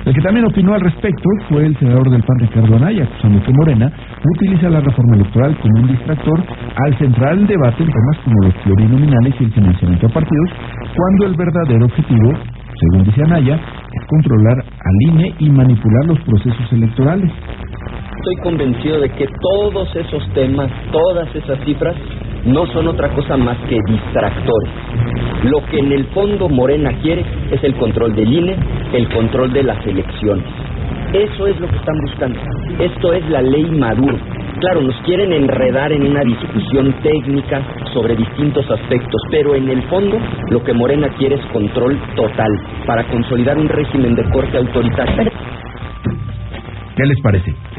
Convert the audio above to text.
El que también opinó al respecto fue el senador del PAN, Ricardo Anaya, acusando que Morena utiliza la reforma electoral como un distractor al centrar el debate en temas como los plurinominales y el financiamiento a partidos, cuando el verdadero objetivo, según dice Anaya, es controlar al INE y manipular los procesos electorales. Estoy convencido de que todos esos temas, todas esas cifras, no son otra cosa más que distractores. Lo que en el fondo Morena quiere es el control del INE, el control de las elecciones. Eso es lo que están buscando. Esto es la ley Maduro. Claro, nos quieren enredar en una discusión técnica sobre distintos aspectos, pero en el fondo lo que Morena quiere es control total para consolidar un régimen de corte autoritario. ¿Qué les parece?